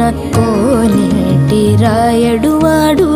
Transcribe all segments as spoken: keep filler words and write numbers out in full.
కోనేటి రాయడువాడు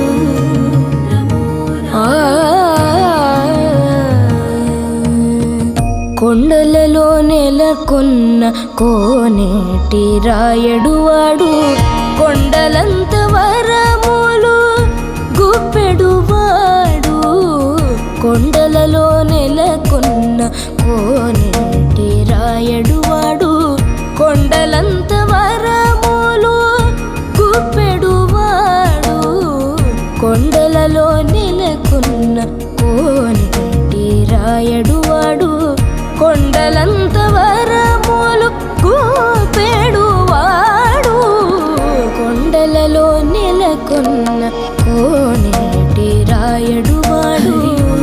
కొండలలో నెలకొన్న కోనేటి రాయడువాడు కొండలంత వరములు గుప్పెడువాడు కొండలలో నెలకొన్న కోనేటి రాయడువాడు కొండలంత వరములు గుప్పెడువాడు కొండలలో నెలకొన్న కోనేటి రాయడువాడు కొండలంత వరములు గుప్పెడువాడు కొండలలో నెలకొన్న కోనేటి రాయడువాడు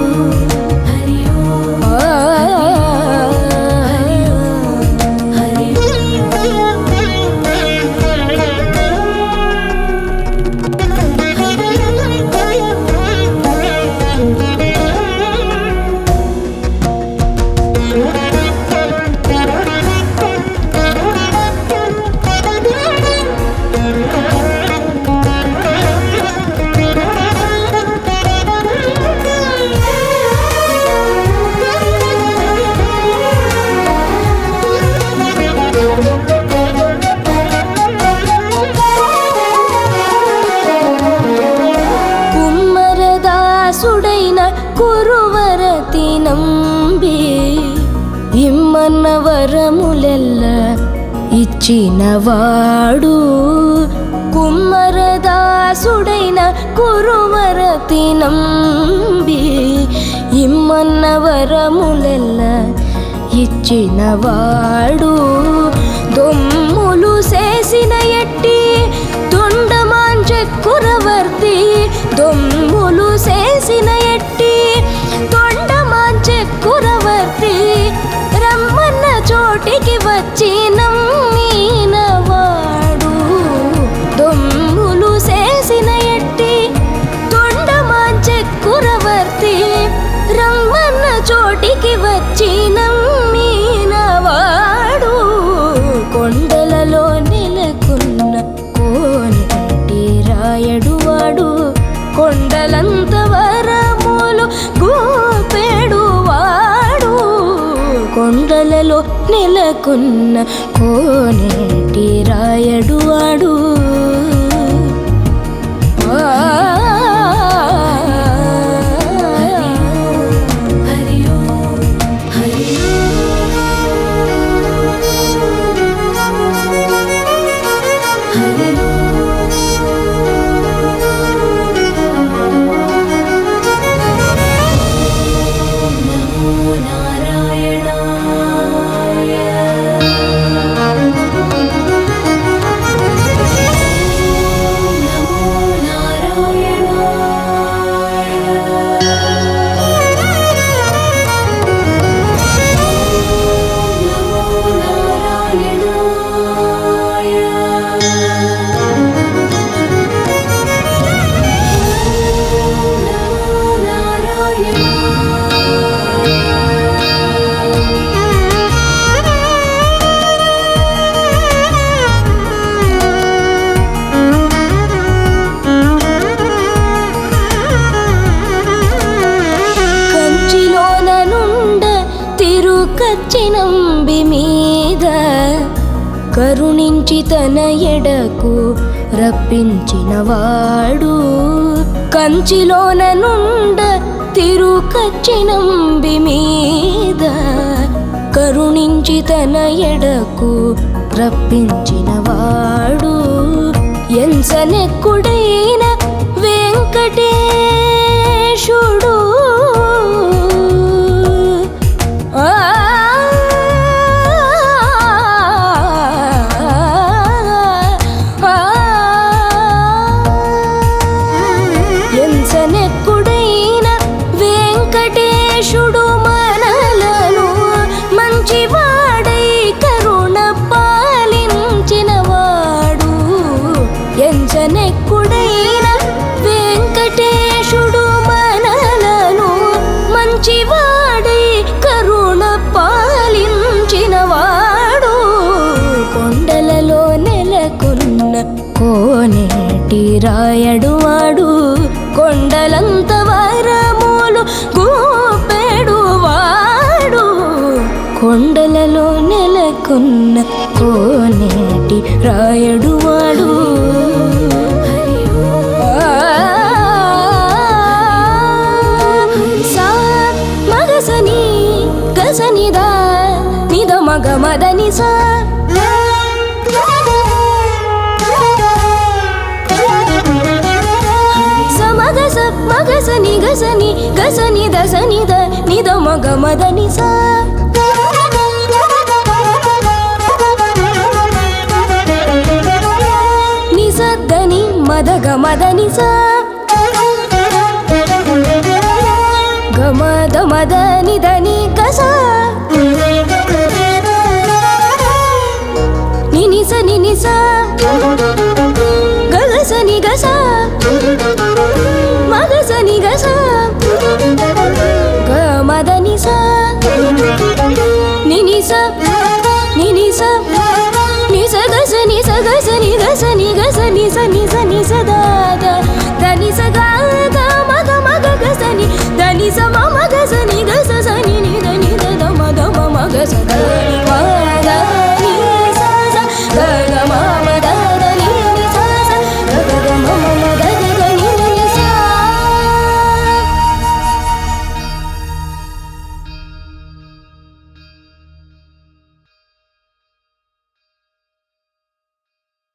కుమ్మరదాసుడైన కురువరతి నంబి ఇమ్మన్న వరములెల్ల ఇచ్చినవాడు కుమ్మరదాసుడైన కురువరతి నంబి ఇమ్మన్న వరములెల్ల ఇచ్చినవాడు దొమ్ములు చేసిన ఎట్టి తొండమాంచెక్కురవర్తి దొమ్ములు చేసిన ఎట్టి తొండమాంచెక్కురవర్తి రమ్మన్న చోటికి వచ్చి నమ్మినవాడు దొమ్ములు చేసిన ఎట్టి తొండమాంచెక్కురవర్తి రమ్మన్న చోటికి వచ్చి నమ్మినవాడు కొండలలో నెలకొన్న కోనేటి రాయడువాడు కొండలంత వరములు గోపెడువాడు కొండలలో నెలకొన్న కోనేటి రాయడువాడు కచ్చినంబి మీద కరుణించి తన ఎడకు రప్పించినవాడు కంచిలోన నుండ తిరుకచ్చినంబి మీద కరుణించి తన ఎడకు రప్పించినవాడు ఎంచనెక్కుడైన వెంకటేశుడు ఎంచనెక్కుడైన వెంకటేశుడు మనలను మంచివాడై కరుణ పాలించినవాడు ఎంచనెక్కుడైన వెంకటేశుడు మనలను కోనేటి రాయడు వాడు కొండలంత వరములు గోపెడు వాడు కొండలలో నెలకొన్న కోనేటి రాయడు వాడు సా మగసని గసనిదా నిద మగ మదని సా మగసని గసని గసని దసని ద నిద మగ మదని సా నిసద్దని మదగ మదని సా గమద మదని దని గస నినిస నినిస గగసని గస మగసని గస గమదని సా నినిస నినిస నిస గసని స గసని గసని గసని సని సని సదా దని స గా గ మగ మగ గసని దని స